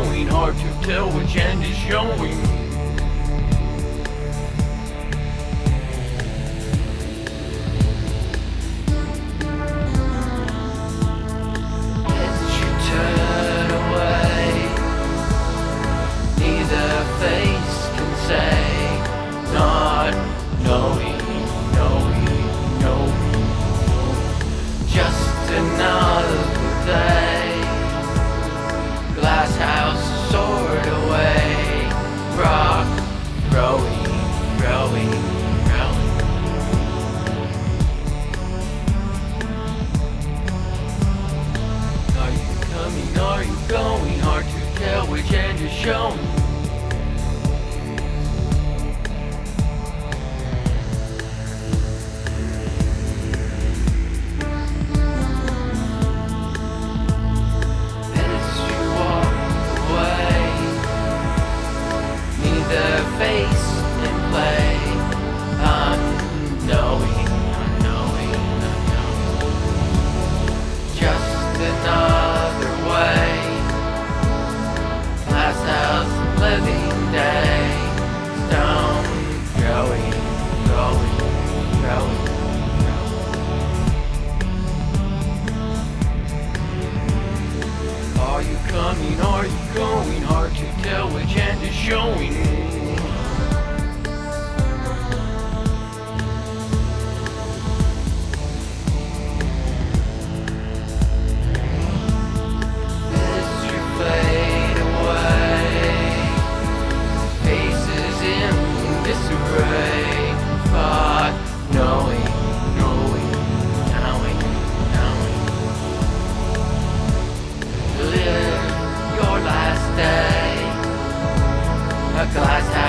going? Hard to tell which end is showing. As you turn away, neither face can say, not knowing, just another day. Glass house soared away, rock growing. Are you coming, are you going? Hard to tell which end you're showing. Face and play, unknowing, just another way. Glass house, living day, stone growing. Are you coming, are you going? Hard to tell which end is showing. Live your last day, a glass house.